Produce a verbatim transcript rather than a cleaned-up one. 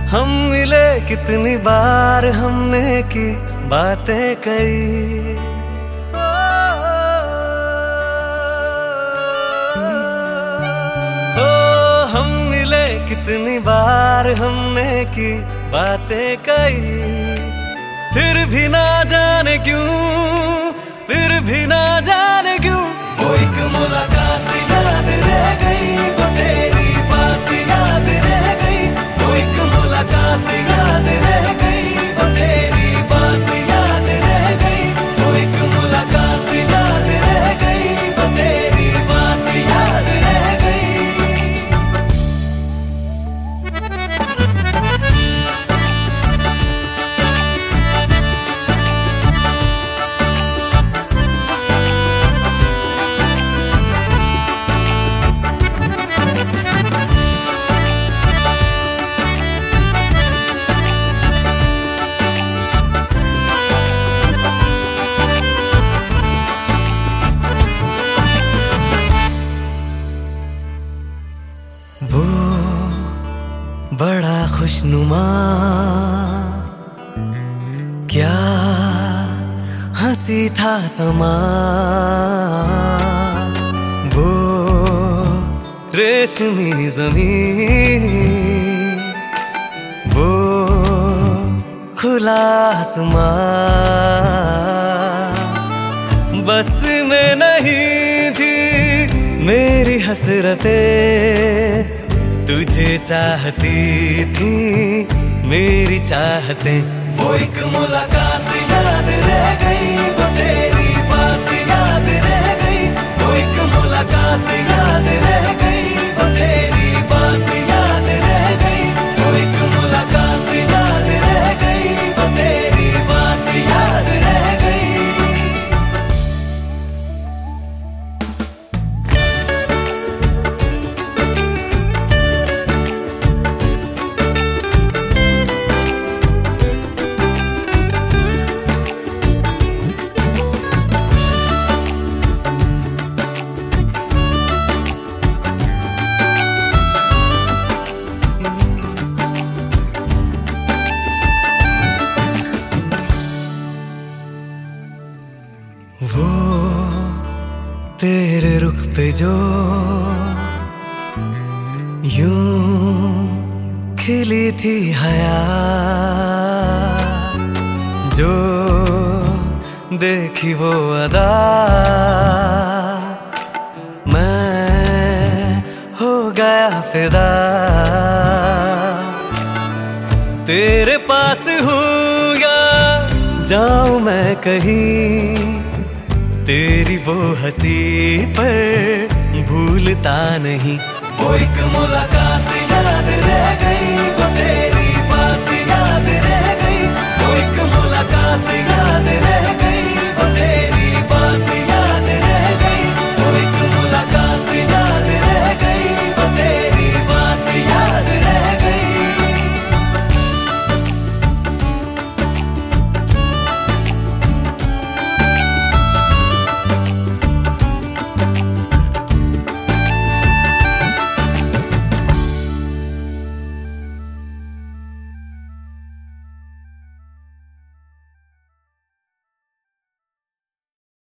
हम मिले कितनी बार हमने की बातें कई। हो हम मिले कितनी बार हमने की बातें कई, फिर भी ना जाने क्यों, फिर भी ना जाने क्यों वो एक मुलाकात याद रह गई, वो तेरी बात याद रह गई। वो एक मुलाकात याद रह गई, वो तेरी बात याद रह गई। वो एक मुलाकात याद रह गई, वो तेरी बात याद रह गई। वो बड़ा खुशनुमा, क्या हंसी था समा। वो रेशमी ज़मीं, वो खुला आसमां, बस में नहीं थी मेरी हसरतें, तुझे चाहती थी मेरी चाहतें। वो एक मुलाकात याद रह गई, वो तेरी बात याद रह गई। वो एक मुलाकात याद रह गई, वो तेरी बात याद रह गई। वो एक मुलाकात याद रह गई, वो तेरी बात याद रह गई। वो तेरे रुख पे जो यूं खिली थी हया, जो देखी वो अदा, मैं हो गया फिदा। तेरे पास हूँ या जाऊं मैं कहीं, तेरी वो हंसी पर भूलता नहीं। वो एक मुलाकात याद रह गई,